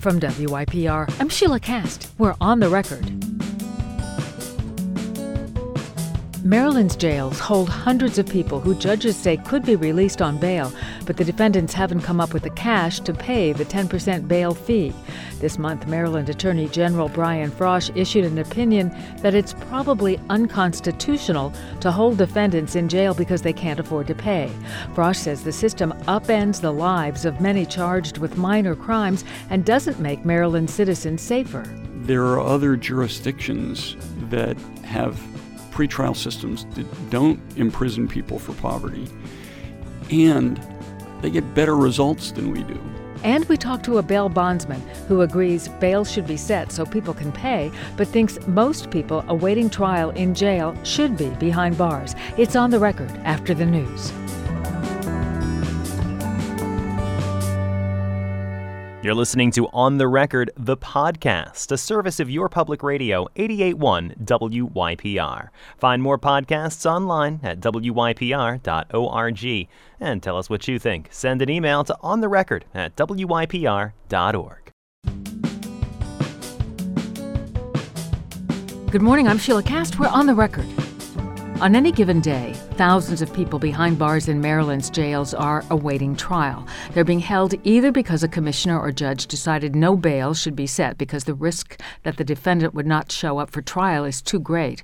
From WYPR, I'm Sheila Cast. We're on the record. Maryland's jails hold hundreds of people who judges say could be released on bail, but the defendants haven't come up with the cash to pay the 10% bail fee. This month, Maryland Attorney General Brian Frosh issued an opinion that it's probably unconstitutional to hold defendants in jail because they can't afford to pay. Frosh says the system upends the lives of many charged with minor crimes and doesn't make Maryland citizens safer. There are other jurisdictions that have pretrial systems that don't imprison people for poverty, and they get better results than we do. And we talked to a bail bondsman who agrees bail should be set so people can pay, but thinks most people awaiting trial in jail should be behind bars. It's on the record after the news. You're listening to On the Record, the podcast, a service of your public radio, 88.1 WYPR. Find more podcasts online at wypr.org. And tell us what you think. Send an email to ontherecord@wypr.org. Good morning, I'm Sheila Cast. We're on the record. On any given day, thousands of people behind bars in Maryland's jails are awaiting trial. They're being held either because a commissioner or judge decided no bail should be set because the risk that the defendant would not show up for trial is too great,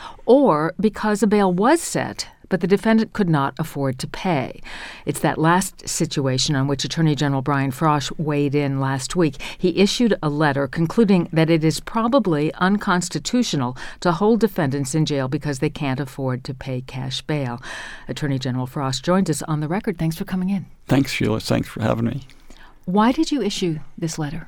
or because a bail was set, but the defendant could not afford to pay. It's that last situation on which Attorney General Brian Frosh weighed in last week. He issued a letter concluding that it is probably unconstitutional to hold defendants in jail because they can't afford to pay cash bail. Attorney General Frosh joins us on the record. Thanks for coming in. Thanks, Sheila. Thanks for having me. Why did you issue this letter?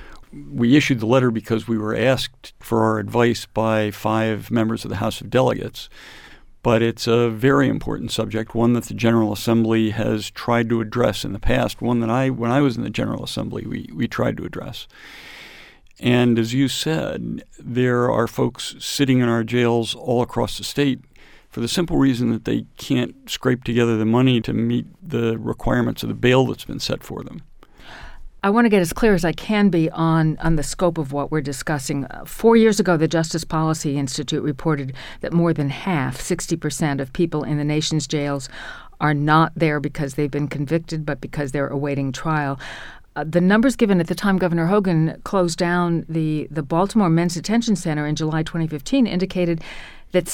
We issued the letter because we were asked for our advice by 5 members of the House of Delegates. But it's a very important subject, one that the General Assembly has tried to address in the past, one that when I was in the General Assembly, we tried to address. And as you said, there are folks sitting in our jails all across the state for the simple reason that they can't scrape together the money to meet the requirements of the bail that's been set for them. I want to get as clear as I can be on the scope of what we're discussing. 4 years ago, the Justice Policy Institute reported that more than half, 60% of people in the nation's jails are not there because they've been convicted, but because they're awaiting trial. The numbers given at the time Governor Hogan closed down the Baltimore Men's Detention Center in July 2015 indicated that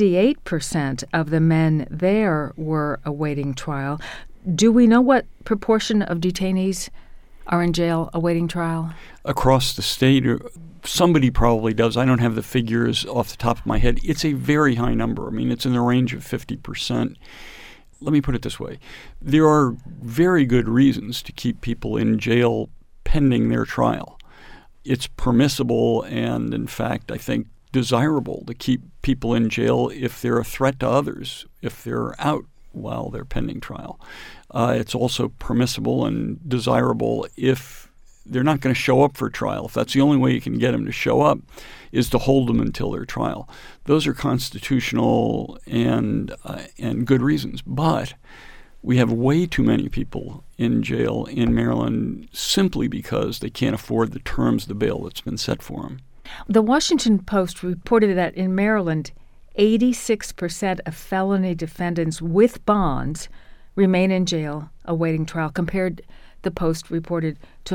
78% of the men there were awaiting trial. Do we know what proportion of detainees are in jail awaiting trial? Across the state, somebody probably does. I don't have the figures off the top of my head. It's a very high number. I mean, it's in the range of 50%. Let me put it this way. There are very good reasons to keep people in jail pending their trial. It's permissible and, in fact, I think desirable to keep people in jail if they're a threat to others, if they're out while they're pending trial. It's also permissible and desirable if they're not going to show up for trial. If that's the only way you can get them to show up is to hold them until their trial. Those are constitutional and good reasons. But we have way too many people in jail in Maryland simply because they can't afford the terms of the bail that's been set for them. The Washington Post reported that in Maryland, 86% of felony defendants with bonds remain in jail awaiting trial, compared, the Post reported, to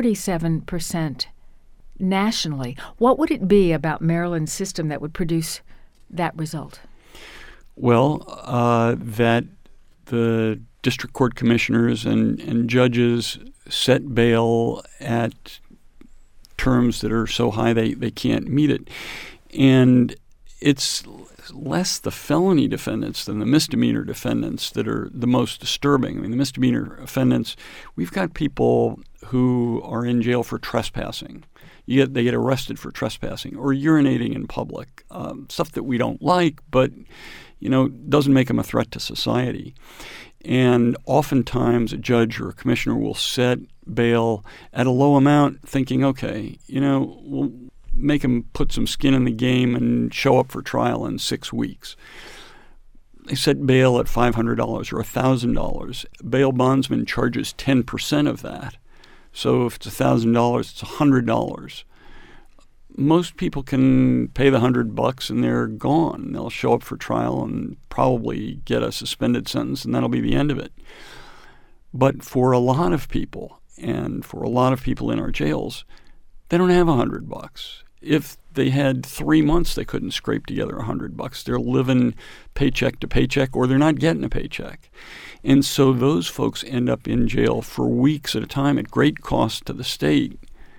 47% nationally. What would it be about Maryland's system that would produce that result? Well, that the district court commissioners and judges set bail at terms that are so high they can't meet it. And it's less the felony defendants than the misdemeanor defendants that are the most disturbing. I mean, the misdemeanor offendants, we've got people who are in jail for trespassing. They get arrested for trespassing or urinating in public, stuff that we don't like, but doesn't make them a threat to society. And oftentimes a judge or a commissioner will set bail at a low amount thinking, okay, we'll make them put some skin in the game and show up for trial in 6 weeks. They set bail at $500 or $1,000. Bail bondsman charges 10% of that. So if it's $1,000, it's $100. Most people can pay the $100 and they're gone. They'll show up for trial and probably get a suspended sentence, and that'll be the end of it. But for a lot of people, and for a lot of people in our jails, they don't have $100. If they had 3 months, they couldn't scrape together $100. They're living paycheck to paycheck, or they're not getting a paycheck. And so those folks end up in jail for weeks at a time at great cost to the state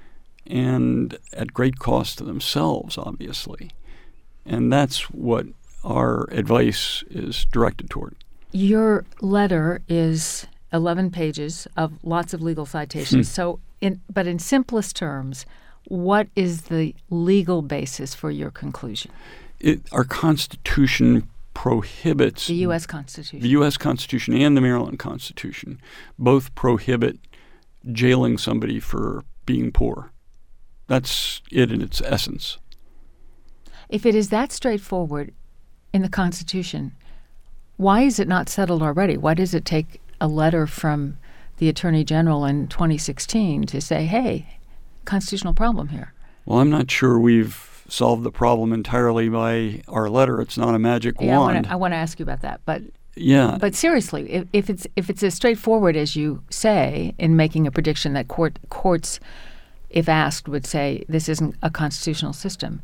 and at great cost to themselves, obviously. And that's what our advice is directed toward. Your letter is 11 pages of lots of legal citations. So, but in simplest terms, what is the legal basis for your conclusion? Our Constitution prohibits... The U.S. Constitution. The U.S. Constitution and the Maryland Constitution both prohibit jailing somebody for being poor. That's it in its essence. If it is that straightforward in the Constitution, why is it not settled already? Why does it take a letter from the Attorney General in 2016 to say, hey, constitutional problem here? Well, I'm not sure we've solved the problem entirely by our letter. It's not a magic wand. I want to ask you about that. But yeah. But seriously, if it's as straightforward as you say in making a prediction that courts, if asked, would say this isn't a constitutional system,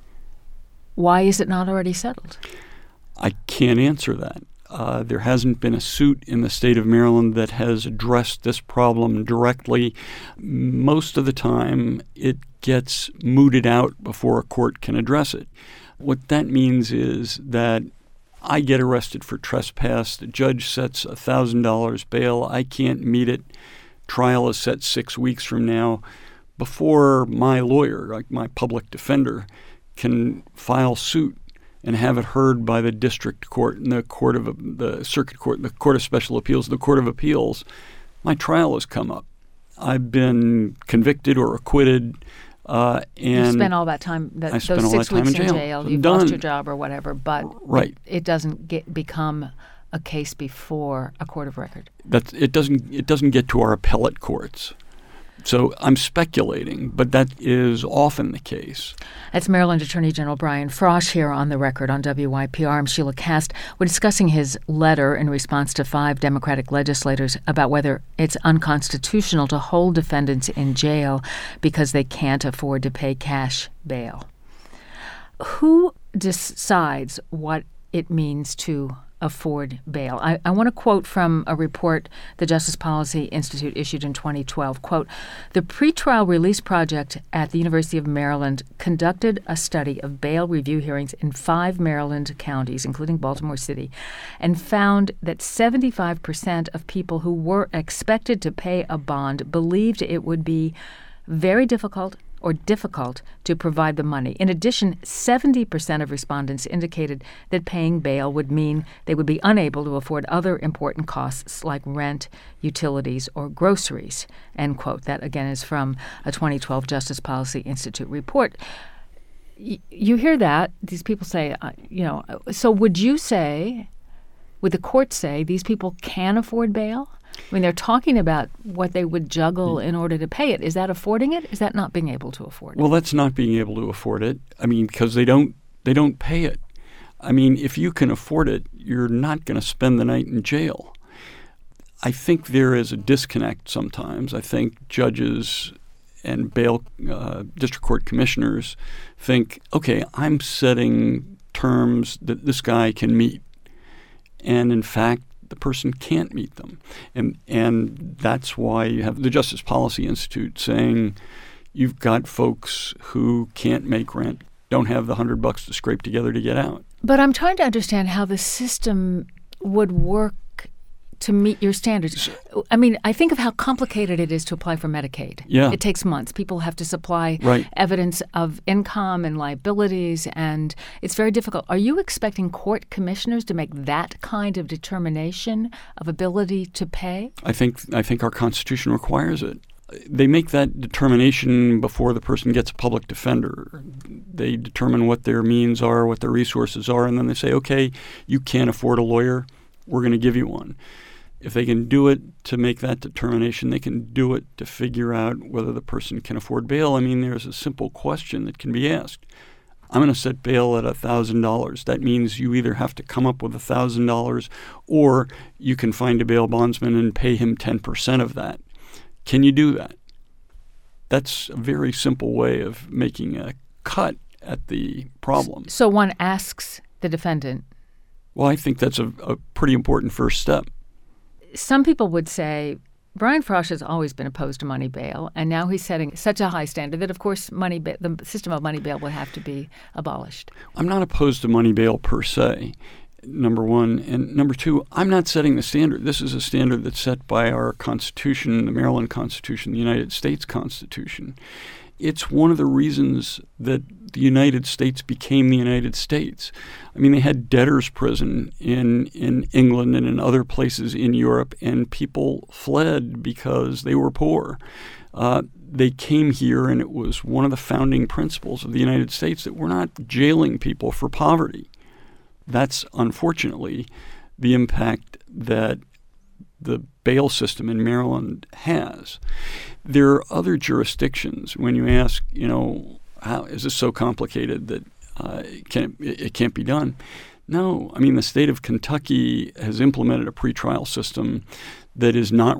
why is it not already settled? I can't answer that. There hasn't been a suit in the state of Maryland that has addressed this problem directly. Most of the time, it gets mooted out before a court can address it. What that means is that I get arrested for trespass. The judge sets $1,000 bail. I can't meet it. Trial is set 6 weeks from now. Before my lawyer, like my public defender, can file suit and have it heard by the district court and the circuit court, the Court of Special Appeals, the Court of Appeals, my trial has come up. I've been convicted or acquitted. And you spent all that time, those 6 weeks in jail. You've lost your job or whatever, but right. It doesn't become a case before a court of record. It doesn't get to our appellate courts. So I'm speculating, but that is often the case. That's Maryland Attorney General Brian Frosh here on The Record on WYPR. I'm Sheila Kast. We're discussing his letter in response to 5 Democratic legislators about whether it's unconstitutional to hold defendants in jail because they can't afford to pay cash bail. Who decides what it means to afford bail? I want to quote from a report the Justice Policy Institute issued in 2012. Quote, the Pretrial Release Project at the University of Maryland conducted a study of bail review hearings in 5 Maryland counties, including Baltimore City, and found that 75% of people who were expected to pay a bond believed it would be very difficult to provide the money. In addition, 70% of respondents indicated that paying bail would mean they would be unable to afford other important costs like rent, utilities, or groceries, end quote. That, again, is from a 2012 Justice Policy Institute report. You hear that. These people say, so would the court say these people can afford bail? I mean, they're talking about what they would juggle in order to pay it. Is that affording it? Is that not being able to afford it? Well, that's not being able to afford it. I mean, because they don't pay it. I mean, if you can afford it, you're not going to spend the night in jail. I think there is a disconnect sometimes. I think judges and bail district court commissioners think, okay, I'm setting terms that this guy can meet. And in fact, the person can't meet them. And that's why you have the Justice Policy Institute saying you've got folks who can't make rent, don't have the $100 to scrape together to get out. But I'm trying to understand how the system would work to meet your standards. I mean, I think of how complicated it is to apply for Medicaid. Yeah. It takes months. People have to supply right. evidence of income and liabilities, and it's very difficult. Are you expecting court commissioners to make that kind of determination of ability to pay? I think our Constitution requires it. They make that determination before the person gets a public defender. They determine what their means are, what their resources are, and then they say, okay, you can't afford a lawyer, we're going to give you one. If they can do it to make that determination, they can do it to figure out whether the person can afford bail. I mean, there's a simple question that can be asked. I'm going to set bail at $1,000. That means you either have to come up with $1,000 or you can find a bail bondsman and pay him 10% of that. Can you do that? That's a very simple way of making a cut at the problem. So one asks the defendant. Well, I think that's a pretty important first step. Some people would say Brian Frosh has always been opposed to money bail, and now he's setting such a high standard that, of course, the system of money bail will have to be abolished. I'm not opposed to money bail per se, number one. And number two, I'm not setting the standard. This is a standard that's set by our Constitution, the Maryland Constitution, the United States Constitution. It's one of the reasons that the United States became the United States. I mean, they had debtors' prison in England and in other places in Europe, and people fled because they were poor. They came here, and it was one of the founding principles of the United States that we're not jailing people for poverty. That's, unfortunately, the impact that the bail system in Maryland has. There are other jurisdictions. When you ask, how is this so complicated that it can't be done? No. I mean, the state of Kentucky has implemented a pretrial system that is not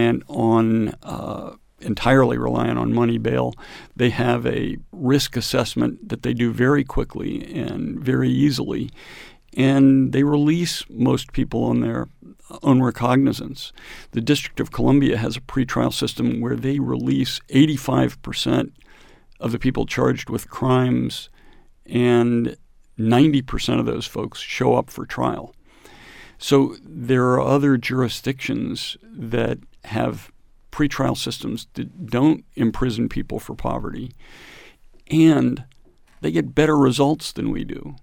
entirely reliant on money bail. They have a risk assessment that they do very quickly and very easily, and they release most people on their own recognizance. The District of Columbia has a pretrial system where they release 85% of the people charged with crimes, and 90% of those folks show up for trial. So there are other jurisdictions that have pretrial systems that don't imprison people for poverty, and they get better results than we do.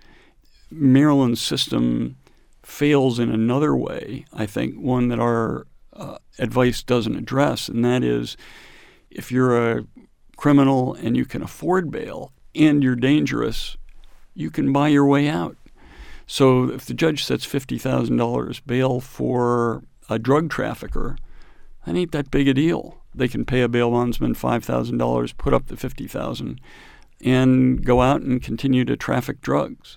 Maryland's system fails in another way, I think, one that our advice doesn't address, and that is if you're a criminal and you can afford bail and you're dangerous, you can buy your way out. So if the judge sets $50,000 bail for a drug trafficker, that ain't that big a deal. They can pay a bail bondsman $5,000, put up the $50,000, and go out and continue to traffic drugs.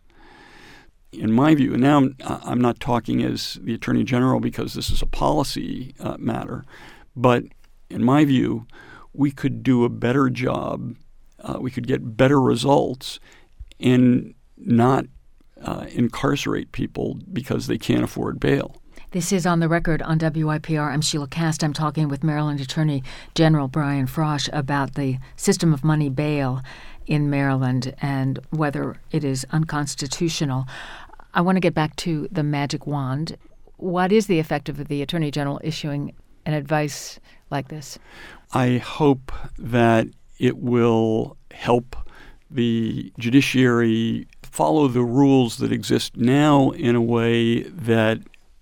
In my view, and now I'm not talking as the Attorney General because this is a policy matter, but in my view, we could do a better job, we could get better results and not incarcerate people because they can't afford bail. This is On the Record on WYPR. I'm Sheila Kast. I'm talking with Maryland Attorney General Brian Frosh about the system of money bail in Maryland and whether it is unconstitutional. I want to get back to the magic wand. What is the effect of the Attorney General issuing an advice like this? I hope that it will help the judiciary follow the rules that exist now in a way that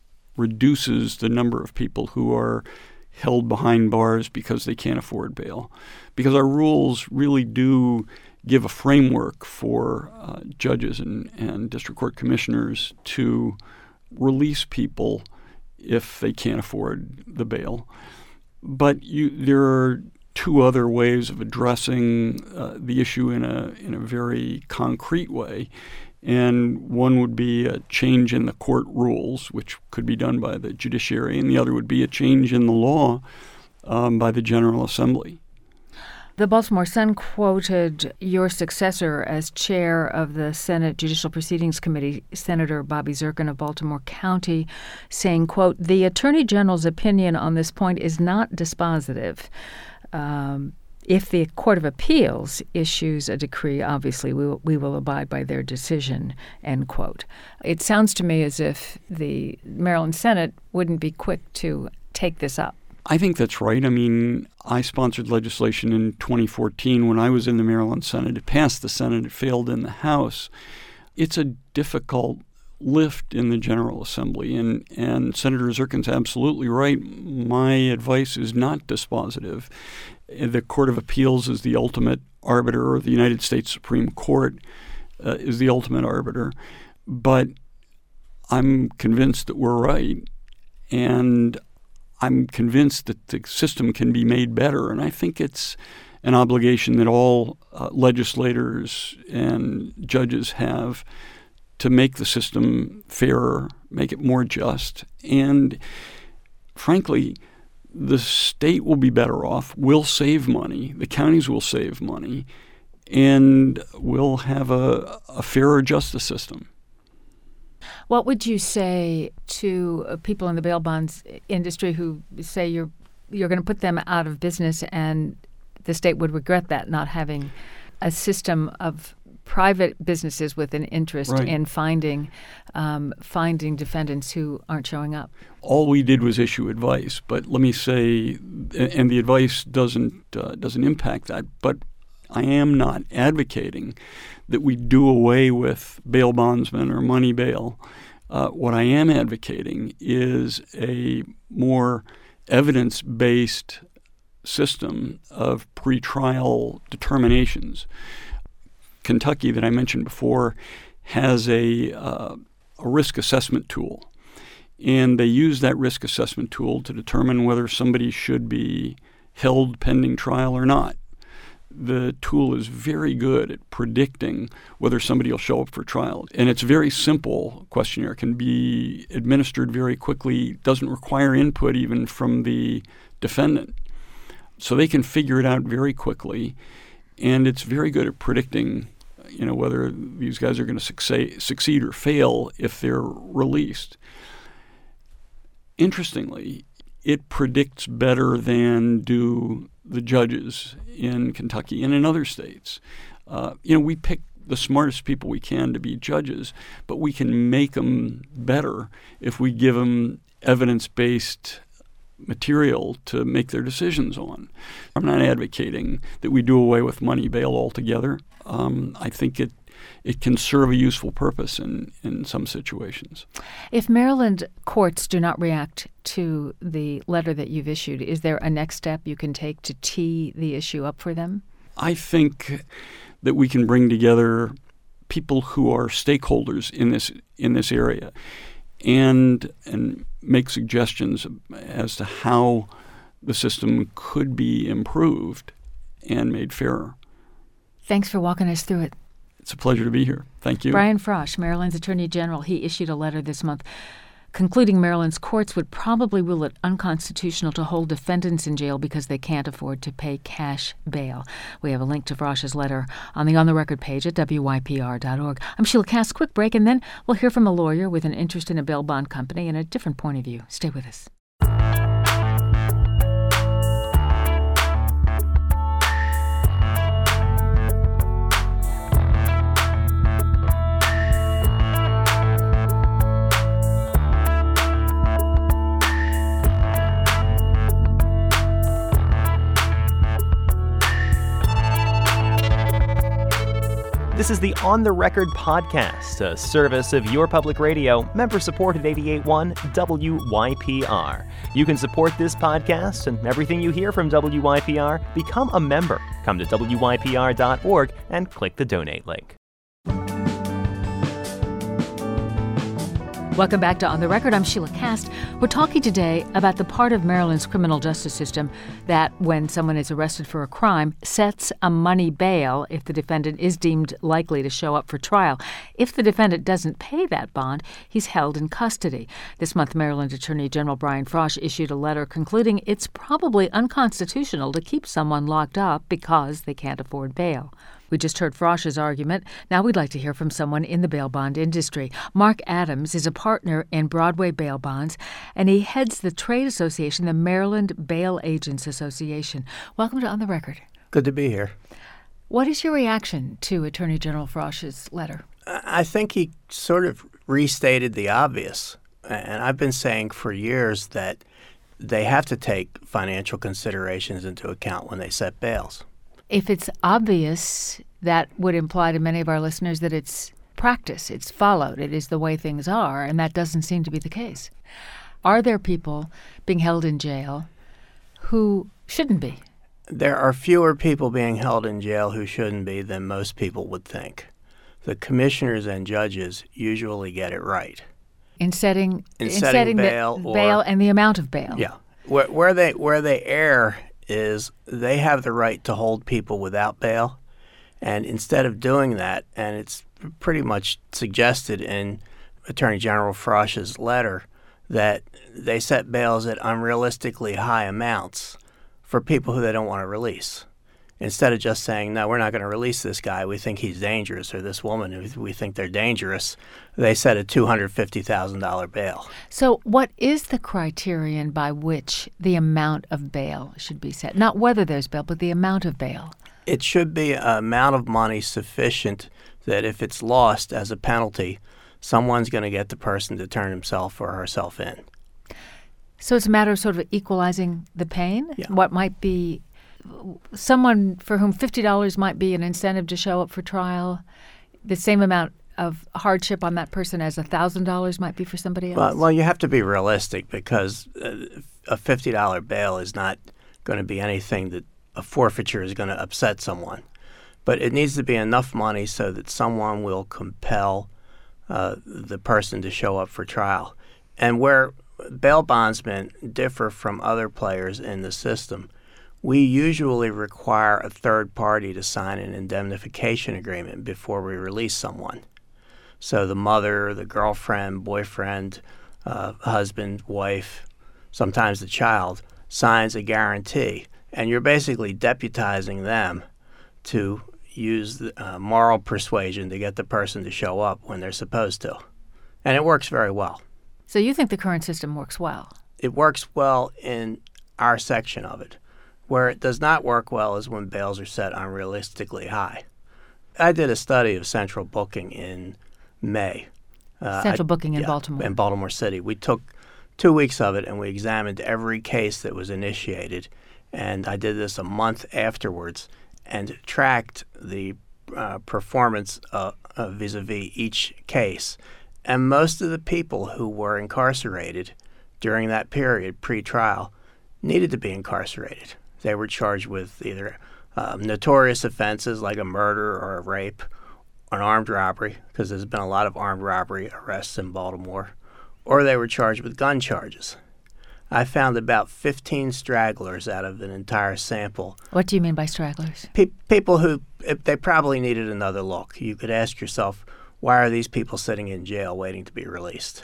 reduces the number of people who are held behind bars because they can't afford bail. Because our rules really do give a framework for judges and district court commissioners to release people if they can't afford the bail. But there are two other ways of addressing the issue in a very concrete way. And one would be a change in the court rules, which could be done by the judiciary, and the other would be a change in the law by the General Assembly. The Baltimore Sun quoted your successor as chair of the Senate Judicial Proceedings Committee, Senator Bobby Zirkin of Baltimore County, saying, quote, "The Attorney General's opinion on this point is not dispositive. If the Court of Appeals issues a decree, obviously we will abide by their decision," end quote. It sounds to me as if the Maryland Senate wouldn't be quick to take this up. I think that's right. I mean, I sponsored legislation in 2014 when I was in the Maryland Senate. It passed the Senate. It failed in the House. It's a difficult lift in the General Assembly, and Senator Zirkin's absolutely right. My advice is not dispositive. The Court of Appeals is the ultimate arbiter, or the United States Supreme Court is the ultimate arbiter. But I'm convinced that we're right. And I'm convinced that the system can be made better. And I think it's an obligation that all legislators and judges have to make the system fairer, make it more just. And frankly, the state will be better off, will save money, the counties will save money, and we'll have a fairer justice system. What would you say to people in the bail bonds industry who say you're going to put them out of business and the state would regret that, not having a system of private businesses with an interest in finding defendants who aren't showing up? All we did was issue advice, but let me say, and the advice doesn't impact that, but I am not advocating that we do away with bail bondsmen or money bail. What I am advocating is a more evidence-based system of pretrial determinations. Kentucky, that I mentioned before, has a risk assessment tool, and they use that risk assessment tool to determine whether somebody should be held pending trial or not. The tool is very good at predicting whether somebody will show up for trial. And it's a very simple questionnaire, can be administered very quickly, doesn't require input even from the defendant. So they can figure it out very quickly, and it's very good at predicting, whether these guys are going to succeed or fail if they're released. Interestingly, it predicts better than do the judges in Kentucky and in other states. We pick the smartest people we can to be judges, but we can make them better if we give them evidence-based material to make their decisions on. I'm not advocating that we do away with money bail altogether. I think it can serve a useful purpose in some situations. If Maryland courts do not react to the letter that you've issued, is there a next step you can take to tee the issue up for them? I think that we can bring together people who are stakeholders in this area and make suggestions as to how the system could be improved and made fairer. Thanks for walking us through it. It's a pleasure to be here. Thank you. Brian Frosh, Maryland's Attorney General, he issued a letter this month concluding Maryland's courts would probably rule it unconstitutional to hold defendants in jail because they can't afford to pay cash bail. We have a link to Frosh's letter on the On the Record page at WYPR.org. I'm Sheila Cass. Quick break, and then we'll hear from a lawyer with an interest in a bail bond company and a different point of view. Stay with us. This is the On the Record podcast, a service of your public radio, member-supported 88.1 WYPR. You can support this podcast and everything you hear from WYPR. Become a member. Come to WYPR.org and click the donate link. Welcome back to On the Record. I'm Sheila Cass. We're talking today about the part of Maryland's criminal justice system that, when someone is arrested for a crime, sets a money bail if the defendant is deemed likely to show up for trial. If the defendant doesn't pay that bond, he's held in custody. This month, Maryland Attorney General Brian Frosh issued a letter concluding it's probably unconstitutional to keep someone locked up because they can't afford bail. We just heard Frosh's argument. Now we'd like to hear from someone in the bail bond industry. Mark Adams is a partner in Broadway Bail Bonds, and he heads the trade association, the Maryland Bail Agents Association. Welcome to On the Record. Good to be here. What is your reaction to Attorney General Frosh's letter? I think he sort of restated the obvious. And I've been saying for years that they have to take financial considerations into account when they set bails. If it's obvious, that would imply to many of our listeners that it's practice, it's followed, it is the way things are, and that doesn't seem to be the case. Are there people being held in jail who shouldn't be? There are fewer people being held in jail who shouldn't be than most people would think. The commissioners and judges usually get it right. in setting bail the bail and the amount of bail. Yeah. Where they err is they have the right to hold people without bail. And instead of doing that, and it's pretty much suggested in Attorney General Frosch's letter, that they set bails at unrealistically high amounts for people who they don't want to release. Instead of just saying, no, we're not going to release this guy, we think he's dangerous, or this woman, we think they're dangerous, they set a $250,000 bail. So what is the criterion by which the amount of bail should be set? Not whether there's bail, but the amount of bail. It should be an amount of money sufficient that if it's lost as a penalty, someone's going to get the person to turn himself or herself in. So it's a matter of sort of equalizing the pain? Yeah. What might be someone for whom $50 might be an incentive to show up for trial, the same amount of hardship on that person as $1,000 might be for somebody else? Well, you have to be realistic because a $50 bail is not going to be anything that a forfeiture is going to upset someone. But it needs to be enough money so that someone will compel the person to show up for trial. And where bail bondsmen differ from other players in the system, we usually require a third party to sign an indemnification agreement before we release someone. So the mother, the girlfriend, boyfriend, husband, wife, sometimes the child, signs a guarantee. And you're basically deputizing them to use moral persuasion to get the person to show up when they're supposed to. And it works very well. So you think the current system works well? It works well in our section of it. Where it does not work well is when bails are set unrealistically high. I did a study of central booking in May. Central booking in Baltimore. In Baltimore City. We took 2 weeks of it and we examined every case that was initiated. And I did this a month afterwards and tracked the performance vis-a-vis each case. And most of the people who were incarcerated during that period, pre-trial, needed to be incarcerated. They were charged with either notorious offenses like a murder or a rape, an armed robbery, because there's been a lot of armed robbery arrests in Baltimore, or they were charged with gun charges. I found about 15 stragglers out of an entire sample. What do you mean by stragglers? People who, they probably needed another look. You could ask yourself, why are these people sitting in jail waiting to be released?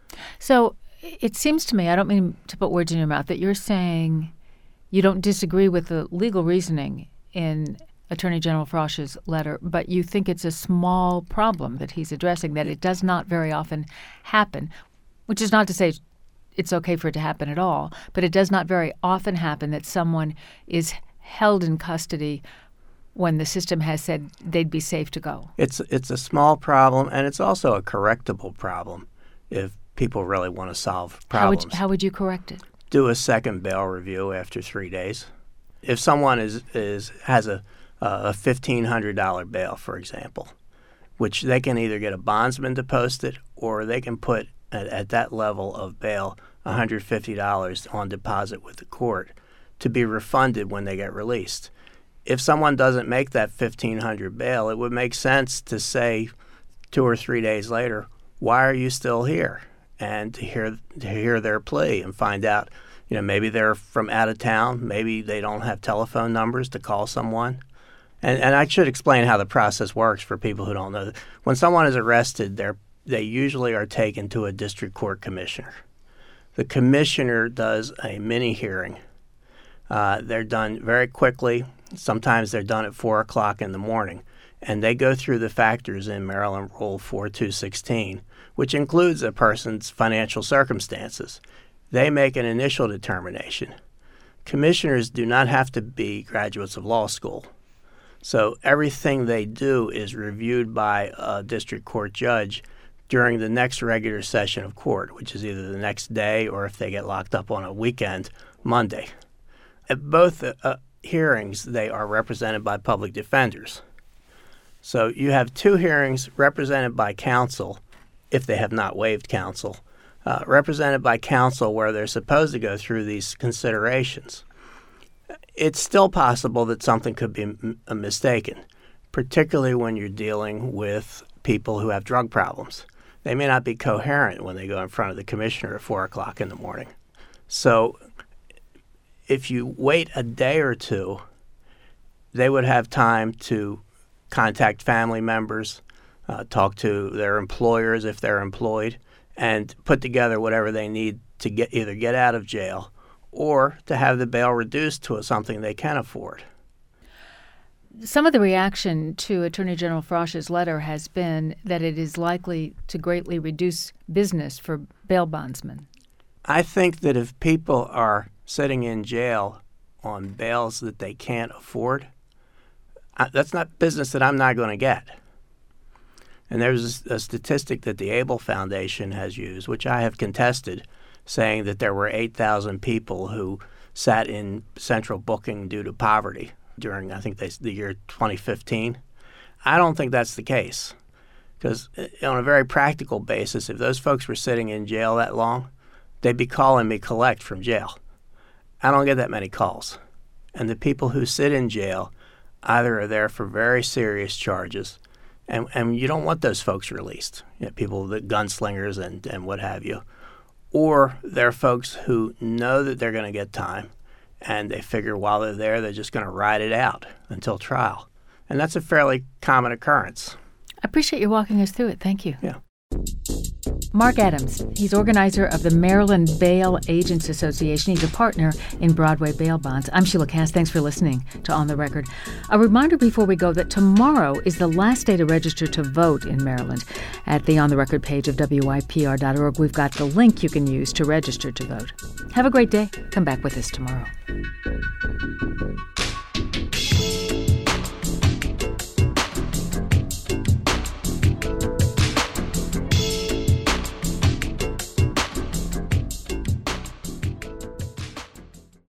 So it seems to me, I don't mean to put words in your mouth, that you're saying you don't disagree with the legal reasoning in Attorney General Frosch's letter, but you think it's a small problem that he's addressing, that it does not very often happen, which is not to say it's okay for it to happen at all, but it does not very often happen that someone is held in custody when the system has said they'd be safe to go. It's a small problem, and it's also a correctable problem if people really want to solve problems. How would you correct it? Do a second bail review after 3 days. If someone has a $1,500 bail, for example, which they can either get a bondsman to post it or they can put at that level of bail $150 on deposit with the court to be refunded when they get released. If someone doesn't make that $1,500 bail, it would make sense to say 2 or 3 days later, why are you still here? And to hear their plea and find out, maybe they're from out of town, maybe they don't have telephone numbers to call someone. And I should explain how the process works for people who don't know. When someone is arrested, they usually are taken to a district court commissioner. The commissioner does a mini hearing. They're done very quickly. Sometimes they're done at 4 o'clock in the morning. And they go through the factors in Maryland Rule 4216, which includes a person's financial circumstances. They make an initial determination. Commissioners do not have to be graduates of law school. So everything they do is reviewed by a district court judge during the next regular session of court, which is either the next day or if they get locked up on a weekend, Monday. At both hearings, they are represented by public defenders. So you have 2 hearings represented by counsel, if they have not waived counsel, represented by counsel where they're supposed to go through these considerations. It's still possible that something could be mistaken, particularly when you're dealing with people who have drug problems. they may not be coherent when they go in front of the commissioner at 4 o'clock in the morning. So if you wait a day or two, they would have time to contact family members, talk to their employers if they're employed, and put together whatever they need to either get out of jail or to have the bail reduced to something they can afford. Some of the reaction to Attorney General Frosch's letter has been that it is likely to greatly reduce business for bail bondsmen. I think that if people are sitting in jail on bails that they can't afford, that's not business that I'm not going to get. And there's a statistic that the Able Foundation has used, which I have contested, saying that there were 8,000 people who sat in central booking due to poverty during, I think, the year 2015. I don't think that's the case, because on a very practical basis, if those folks were sitting in jail that long, they'd be calling me collect from jail. I don't get that many calls. And the people who sit in jail either are there for very serious charges, and you don't want those folks released, people, the gunslingers and what have you, or they're folks who know that they're going to get time, and they figure while they're there, they're just going to ride it out until trial. And that's a fairly common occurrence. I appreciate you walking us through it. Thank you. Yeah. Mark Adams, he's organizer of the Maryland Bail Agents Association. He's a partner in Broadway Bail Bonds. I'm Sheila Cass. Thanks for listening to On the Record. A reminder before we go that tomorrow is the last day to register to vote in Maryland. At the On the Record page of WYPR.org, we've got the link you can use to register to vote. Have a great day. Come back with us tomorrow.